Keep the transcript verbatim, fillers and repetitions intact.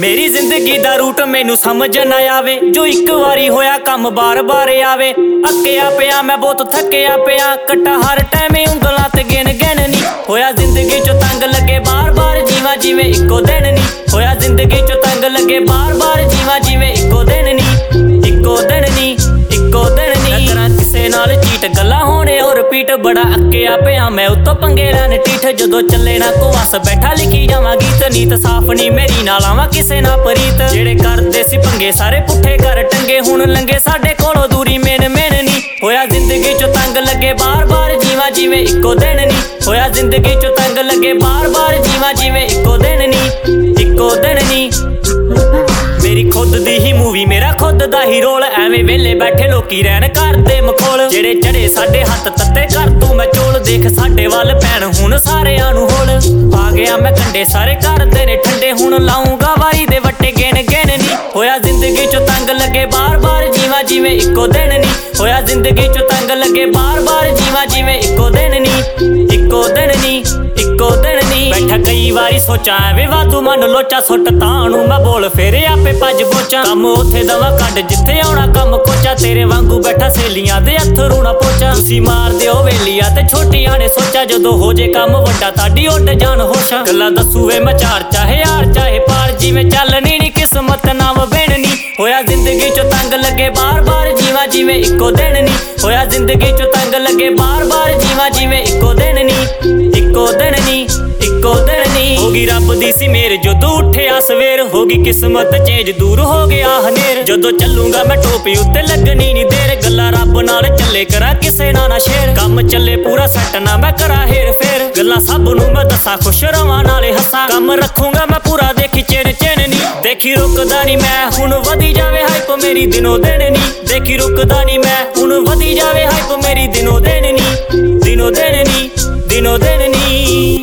मेरी जिंदगी दा रूट मैनू समझ ना आवे, जो एक वारी होया कम बार बार आवे। अक्या पिया मैं बहुत थकिया पिया, कट्टा हर टाइम उंगलां ते गिन गिन नी। होया जिंदगी चो तंग लगे बार बार जीवा जिवें इक्को दिन नी। होया जिंदगी चो तंग लगे बार बार जीवा जिवें इक्को दिन नी। इक्को दिन नी इक्को दिन नी करा किसे नाल चीट गल्लां होणे और रिपीट। बड़ा अक्या पिया मैं उत्तों पंगे लैन टीठ, जदों चले ना को वस बैठा लिखी जावां गीत। नीत साफ नी मेरी ना लावां किसे ना परीत, जेड़े करदे सी पंगे सारे पुट्ठे कर टंगे। हुण लंघे साडे कोलों दूरी मेन मेन नी। होया जिंदगी चो तंग लगे बार बार जीवा जिवें इक्को दिन नी। होया जिंदगी चो तंग लगे बार बार जीवा जिवें इक्को दिन नी। इक्को दिन नी मेरी खुद दी ही मूवी मेरा खुद दा ही रोल। एवें वेले बैठे लोकी रहन करदे मखोल, जेड़े चढ़े साडे हत्थ तत्ते कर तू मैं चोल। देख साडे वल पैण हुण सारेआं नूं होल, आ गया मैं कंडे सारे करदे ने ठंडे। हुण लाऊंगा वारी दे वट्टे गिन गिन नी। होया जिंदगी चो तंग लगे बार बार जीवा जिवें इक्को दिन नी। होया जिंदगी चो तंग लगे बार बार जीवा जिवें इक्को दिन नी। इक्को दिन नी इक्को दिन नी बैठा कई वारी सोचा एवें वाधू मन लोचा। सुट ताणू मैं बोल फेरे आपे भज पोचा, कम उथे दवा कड जिथे आउणा कम कोचा। तेरे वांगू बैठा सहेलियां दे अथरू ना पोचा, तुसी मार दिओ वेलिया ते छोटियां ने सोचा। जदों हो जे कम वड्डा ताडी उड जान होशा, गल्लां दस्सू वे मैं चार चाहे यार चाहे पार। जिवें चलनी नी किस्मत नाम बेणनी। होया जिंदगी चो तंग लगे बार बार जीवा जिवें इक्को दिन नी। होया जिंदगी चो तंग लगे बार बार जीवा जिवें इक्को दिन नी। इक्को दिन नी इक्को दिन नी होगी रब दी सी मेर, जदों उठिया सवेर होगी किस्मत चेंज दूर हो गया हनेर। जदों चलूंगा मैं टोपी उत्ते लगनी नी देर, गल्लां रब नाल चले करा किसे ना ना शेर। कम चले पूरा सैट ना मैं करा हेर फेर, गल्लां सब नूं मैं दस्सां खुश रवां नाले हस्सां। कम रखूंगा मैं पूरा देखी चेन चेन नी, देखी रुकदा नी मैं हुण वधी जावे हाइप मेरी दिनों दिन नी। देखी रुकदा नी मैं हुण वधी जावे हाइप मेरी दिनों दिन नी। दिनों दिन नी दिनों दिन नी।